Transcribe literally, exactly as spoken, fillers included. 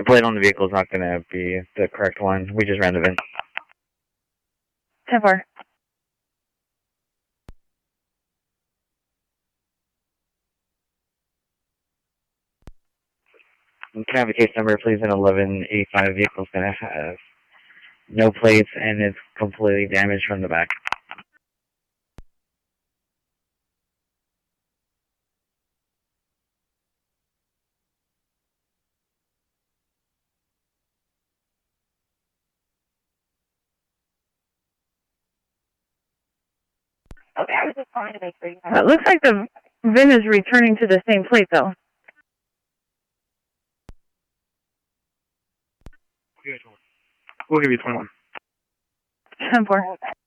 The plate on the vehicle is not going to be the correct one. We just ran the V I N. ten four. Can I have a case number, please? An eleven eighty-five vehicle is going to have no plates and it's completely damaged from the back. Okay, I was just calling to make sure you have it. Looks like the V I N is returning to the same plate, though. We'll give you twenty-one. ten four.